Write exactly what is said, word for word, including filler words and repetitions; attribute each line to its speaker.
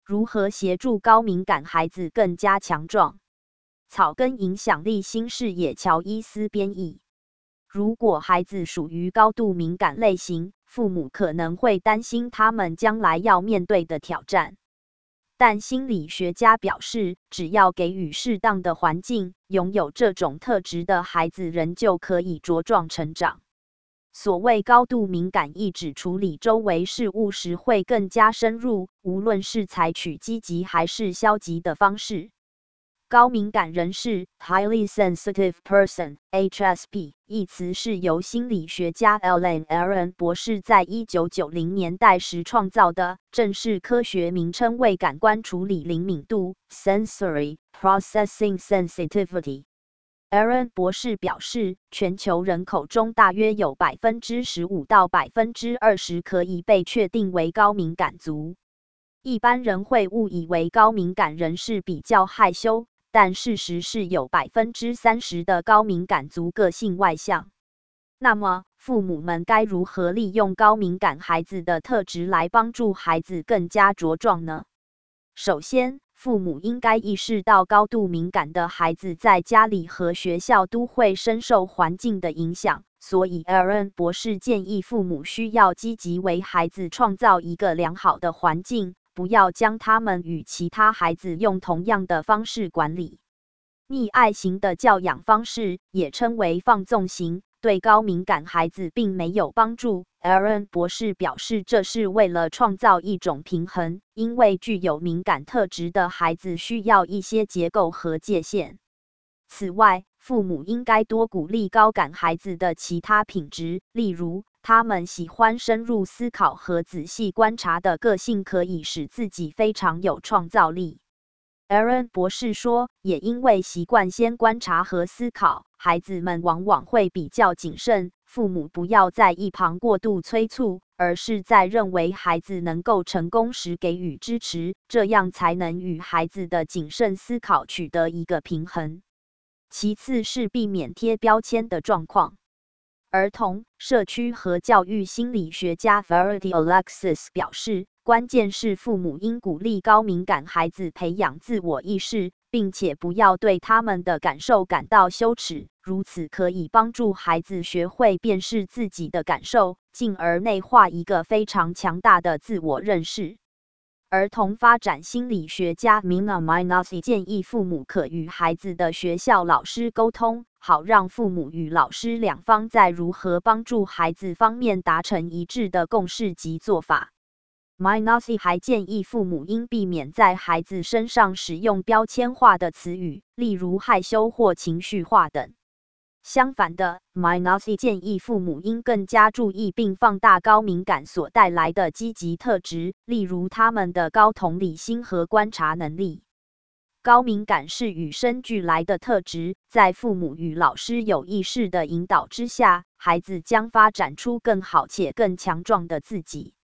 Speaker 1: 如何协助高敏感孩子更加强壮？草根影响力新视野乔伊斯编译。如果孩子属于高度敏感类型，父母可能会担心他们将来要面对的挑战。但心理学家表示，只要给予适当的环境，拥有这种特质的孩子仍旧可以茁壮成长。所谓高度敏感，意指处理周围事物时会更加深入，无论是采取积极还是消极的方式。高敏感人士 （Highly Sensitive Person，H S P） 一词是由心理学家 Elaine Aron 博士在一九九零年代时创造的，正式科学名称为感官处理灵敏度 （Sensory Processing Sensitivity）。Aron 博士表示，全球人口中大约有 百分之十五 到 百分之二十 可以被确定为高敏感族。一般人会误以为高敏感人士比较害羞，但事实是有 百分之三十 的高敏感族个性外向。那么，父母们该如何利用高敏感孩子的特质来帮助孩子更加茁壮呢？首先，父母应该意识到高度敏感的孩子在家里和学校都会深受环境的影响，所以 Aron 博士建议父母需要积极为孩子创造一个良好的环境，不要将他们与其他孩子用同样的方式管理。溺爱型的教养方式，也称为放纵型，对高敏感孩子并没有帮助。Aron 博士表示，这是为了创造一种平衡，因为具有敏感特质的孩子需要一些结构和界限。此外，父母应该多鼓励高感孩子的其他品质，例如，他们喜欢深入思考和仔细观察的个性，可以使自己非常有创造力。Aron 博士说，也因为习惯先观察和思考，孩子们往往会比较谨慎。父母不要在一旁过度催促，而是在认为孩子能够成功时给予支持，这样才能与孩子的谨慎思考取得一个平衡。其次是避免贴标签的状况。儿童、社区和教育心理学家 Verity Alexis 表示，关键是父母应鼓励高敏感孩子培养自我意识，并且不要对他们的感受感到羞耻，如此可以帮助孩子学会辨识自己的感受，进而内化一个非常强大的自我认识。儿童发展心理学家 Mina Mainasi 建议父母可与孩子的学校老师沟通，好让父母与老师两方在如何帮助孩子方面达成一致的共识及做法。Mainasi 还建议父母应避免在孩子身上使用标签化的词语，例如害羞或情绪化等。相反的 ，Mainasi 建议父母应更加注意并放大高敏感所带来的积极特质，例如他们的高同理心和观察能力。高敏感是与生俱来的特质，在父母与老师有意识的引导之下，孩子将发展出更好且更强壮的自己。